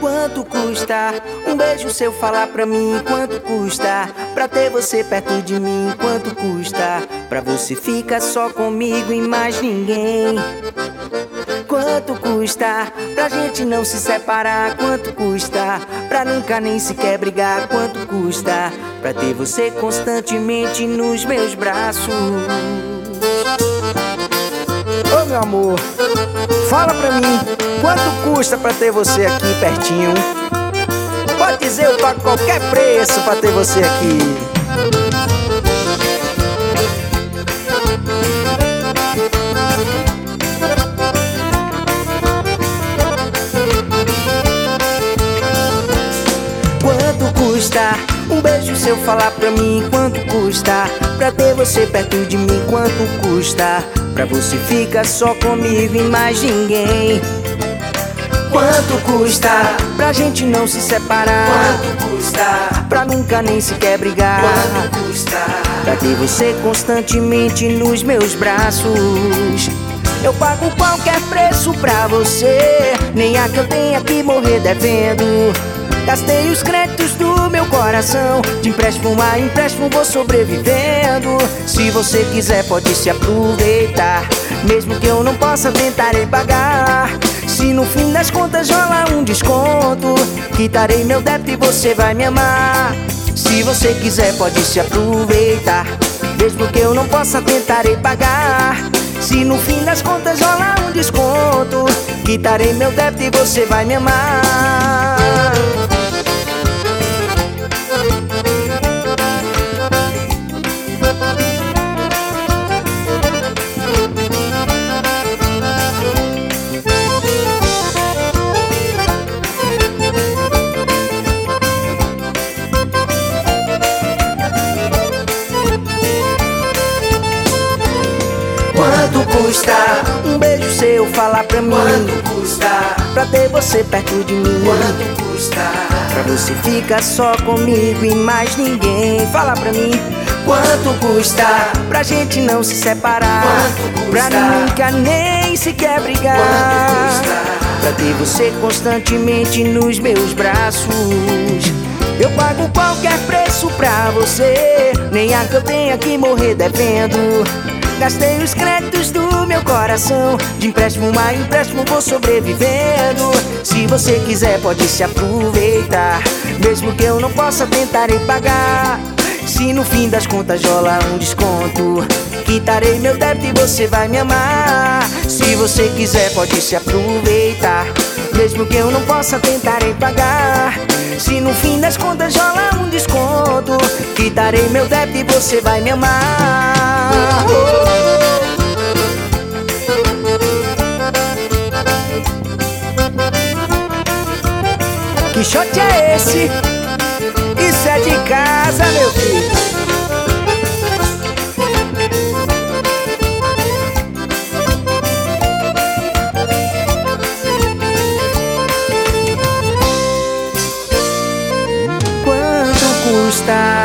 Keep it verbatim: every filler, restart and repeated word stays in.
Quanto custa um beijo seu falar pra mim? Quanto custa pra ter você perto de mim? Quanto custa pra você ficar só comigo e mais ninguém? Quanto custa pra gente não se separar? Quanto custa pra nunca nem sequer brigar? Quanto custa pra ter você constantemente nos meus braços? Ô meu amor, fala pra mim, quanto custa pra ter você aqui pertinho? Pode dizer, eu pago qualquer preço pra ter você aqui. Quanto custa um beijo seu falar pra mim? Quanto custa pra ter você perto de mim? Quanto custa pra você ficar só comigo e mais ninguém? Quanto custa pra gente não se separar? Quanto custa pra nunca nem sequer brigar? Quanto custa pra ter você constantemente nos meus braços? Eu pago qualquer preço pra você, nem a que eu tenha que morrer devendo. Gastei os créditos do meu coração, de empréstimo a empréstimo vou sobrevivendo. Se você quiser pode se aproveitar, mesmo que eu não possa tentarei pagar. Se no fim das contas rola um desconto, quitarei meu débito e você vai me amar. Se você quiser pode se aproveitar, mesmo que eu não possa tentarei pagar. Se no fim das contas rola um desconto, quitarei meu débito e você vai me amar. Quanto custa um beijo seu falar pra mim? Quanto custa pra ter você perto de mim? Quanto custa pra você ficar só comigo e mais ninguém? Fala pra mim. Quanto custa pra gente não se separar? Quanto custa pra nunca nem sequer brigar? Quanto custa pra ter você constantemente nos meus braços? Eu pago qualquer preço pra você, nem a que eu tenha que morrer devendo. Gastei os créditos do meu coração, de empréstimo a empréstimo vou sobrevivendo. Se você quiser pode se aproveitar, mesmo que eu não possa tentarei pagar. Se no fim das contas rola um desconto, quitarei meu débito e você vai me amar. Se você quiser pode se aproveitar, mesmo que eu não possa tentarei pagar. Se no fim das contas rola um desconto, quitarei meu débito e você vai me amar. Oh. Que shot é esse? Isso é de casa, meu filho. Quanto custa